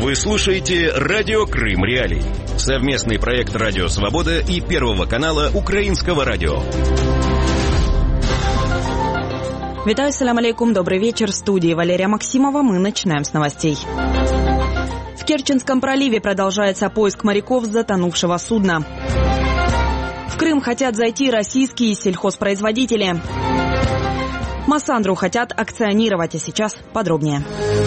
Вы слушаете «Радио Крым Реалии». Совместный проект «Радио Свобода» и Первого канала Украинского радио. Витаю, салям алейкум, добрый вечер. В студии Валерия Максимова. Мы начинаем с новостей. В Керченском проливе продолжается поиск моряков с затонувшего судна. В Крым хотят зайти российские сельхозпроизводители. Массандру хотят акционировать, а сейчас подробнее.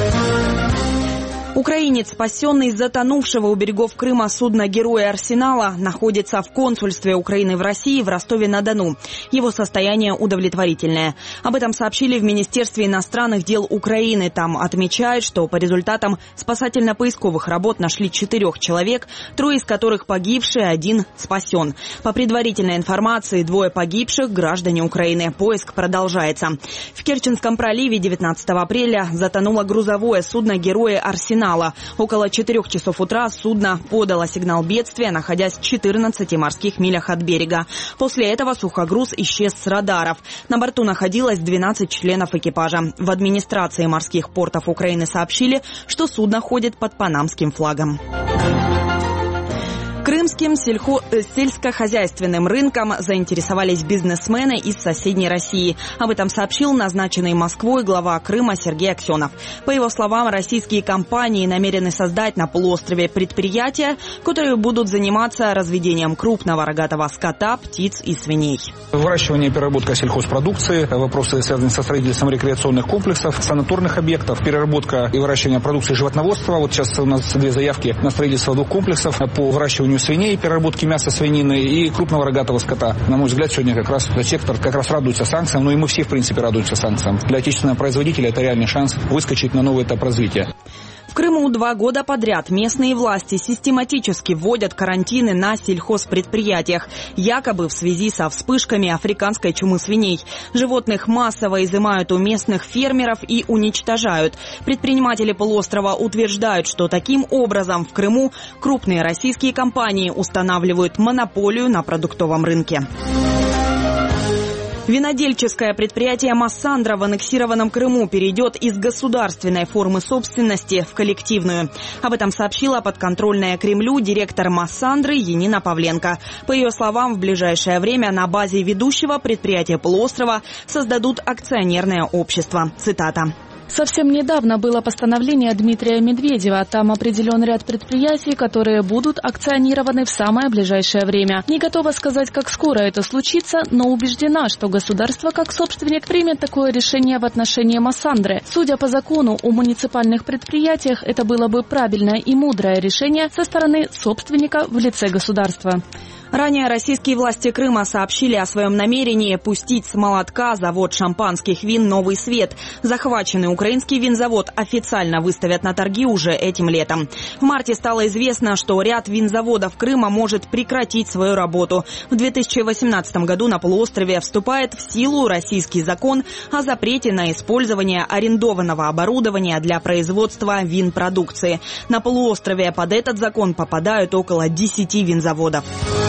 Украинец, спасенный из затонувшего у берегов Крыма судна «Героя Арсенала», находится в консульстве Украины в России в Ростове-на-Дону. Его состояние удовлетворительное. Об этом сообщили в Министерстве иностранных дел Украины. Там отмечают, что по результатам спасательно-поисковых работ нашли 4 человек, 3 из которых погибшие, 1 спасен. По предварительной информации, 2 погибших – граждане Украины. Поиск продолжается. В Керченском проливе 19 апреля затонуло грузовое судно «Героя Арсенала». Около 4 часов утра судно подало сигнал бедствия, находясь в 14 морских милях от берега. После этого сухогруз исчез с радаров. На борту находилось 12 членов экипажа. В администрации морских портов Украины сообщили, что судно ходит под панамским флагом. Крымским сельскохозяйственным рынком заинтересовались бизнесмены из соседней России. Об этом сообщил назначенный Москвой глава Крыма Сергей Аксенов. По его словам, российские компании намерены создать на полуострове предприятия, которые будут заниматься разведением крупного рогатого скота, птиц и свиней. Выращивание и переработка сельхозпродукции, вопросы, связанные со строительством рекреационных комплексов, санаторных объектов, переработка и выращивание продукции животноводства. Вот сейчас у нас 2 заявки на строительство 2 комплексов по выращиванию свиней, переработки мяса свинины и крупного рогатого скота. На мой взгляд, сегодня как раз сектор радуется санкциям, но и мы все, в принципе, радуемся санкциям. Для отечественного производителя это реальный шанс выскочить на новый этап развития. В Крыму 2 года подряд местные власти систематически вводят карантины на сельхозпредприятиях, якобы в связи со вспышками африканской чумы свиней. Животных массово изымают у местных фермеров и уничтожают. Предприниматели полуострова утверждают, что таким образом в Крыму крупные российские компании устанавливают монополию на продуктовом рынке. Винодельческое предприятие «Массандра» в аннексированном Крыму перейдет из государственной формы собственности в коллективную. Об этом сообщила подконтрольная Кремлю директор «Массандры» Янина Павленко. По ее словам, в ближайшее время на базе ведущего предприятия полуострова создадут акционерное общество. Цитата. Совсем недавно было постановление Дмитрия Медведева. Там определен ряд предприятий, которые будут акционированы в самое ближайшее время. Не готова сказать, как скоро это случится, но убеждена, что государство как собственник примет такое решение в отношении Массандры. Судя по закону, о муниципальных предприятиях это было бы правильное и мудрое решение со стороны собственника в лице государства. Ранее российские власти Крыма сообщили о своем намерении пустить с молотка завод шампанских вин «Новый свет». Захваченный украинский винзавод официально выставят на торги уже этим летом. В марте стало известно, что ряд винзаводов Крыма может прекратить свою работу. В 2018 году на полуострове вступает в силу российский закон о запрете на использование арендованного оборудования для производства винпродукции. На полуострове под этот закон попадают около 10 винзаводов.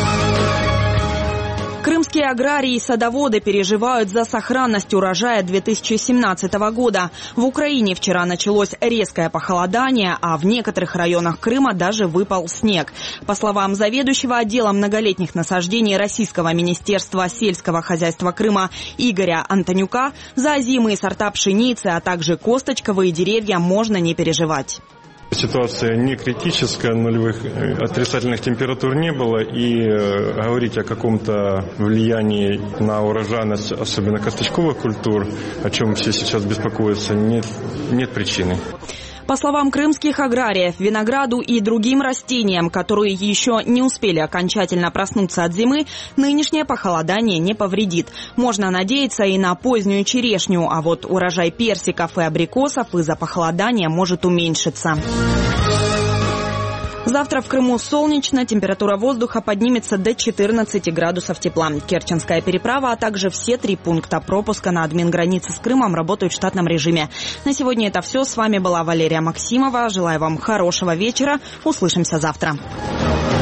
Крымские аграрии и садоводы переживают за сохранность урожая 2017 года. В Украине вчера началось резкое похолодание, а в некоторых районах Крыма даже выпал снег. По словам заведующего отделом многолетних насаждений Российского министерства сельского хозяйства Крыма Игоря Антонюка, за озимые сорта пшеницы, а также косточковые деревья можно не переживать. Ситуация не критическая, нулевых отрицательных температур не было, и говорить о каком-то влиянии на урожайность, особенно косточковых культур, о чем все сейчас беспокоятся, нет причины. По словам крымских аграриев, винограду и другим растениям, которые еще не успели окончательно проснуться от зимы, нынешнее похолодание не повредит. Можно надеяться и на позднюю черешню, а вот урожай персиков и абрикосов из-за похолодания может уменьшиться. Завтра в Крыму солнечно, температура воздуха поднимется до 14 градусов тепла. Керченская переправа, а также все 3 пункта пропуска на админгранице с Крымом работают в штатном режиме. На сегодня это все. С вами была Валерия Максимова. Желаю вам хорошего вечера. Услышимся завтра.